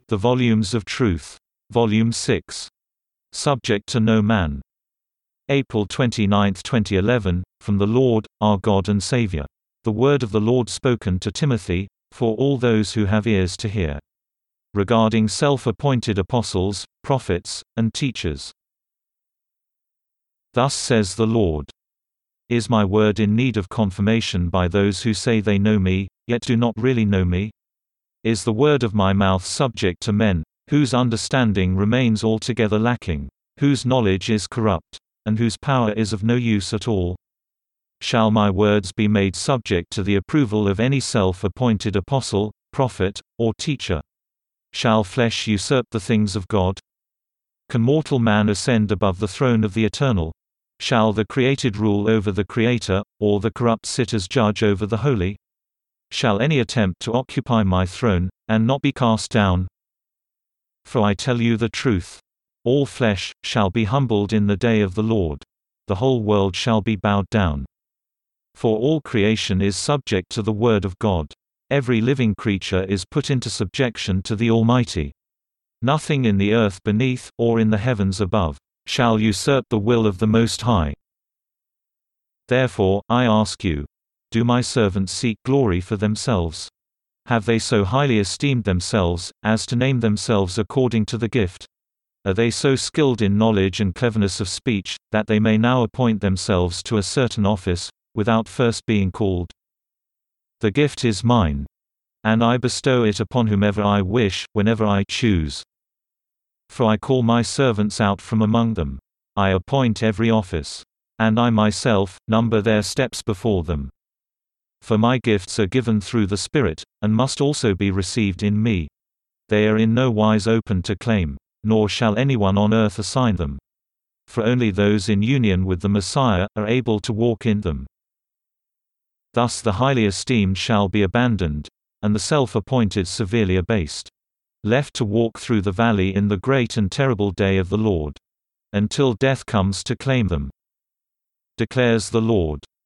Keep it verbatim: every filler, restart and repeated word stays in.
The Volumes of Truth. Volume six. Subject to no man. April twenty-ninth, twenty eleven, from the Lord, our God and Savior. The word of the Lord spoken to Timothy, for all those who have ears to hear. Regarding self-appointed apostles, prophets, and teachers. Thus says the Lord. Is my word in need of confirmation by those who say they know me, yet do not really know me? Is the word of my mouth subject to men, whose understanding remains altogether lacking, whose knowledge is corrupt, and whose power is of no use at all? Shall my words be made subject to the approval of any self-appointed apostle, prophet, or teacher? Shall flesh usurp the things of God? Can mortal man ascend above the throne of the Eternal? Shall the created rule over the Creator, or the corrupt sit as judge over the holy? Shall any attempt to occupy my throne, and not be cast down? For I tell you the truth. All flesh shall be humbled in the day of the Lord. The whole world shall be bowed down. For all creation is subject to the word of God. Every living creature is put into subjection to the Almighty. Nothing in the earth beneath, or in the heavens above, shall usurp the will of the Most High. Therefore, I ask you, do my servants seek glory for themselves? Have they so highly esteemed themselves, as to name themselves according to the gift? Are they so skilled in knowledge and cleverness of speech, that they may now appoint themselves to a certain office, without first being called? The gift is mine, and I bestow it upon whomever I wish, whenever I choose. For I call my servants out from among them. I appoint every office. And I myself number their steps before them. For my gifts are given through the Spirit, and must also be received in me. They are in no wise open to claim, nor shall anyone on earth assign them. For only those in union with the Messiah are able to walk in them. Thus the highly esteemed shall be abandoned, and the self-appointed severely abased. Left to walk through the valley in the great and terrible day of the Lord. Until death comes to claim them. Declares the Lord.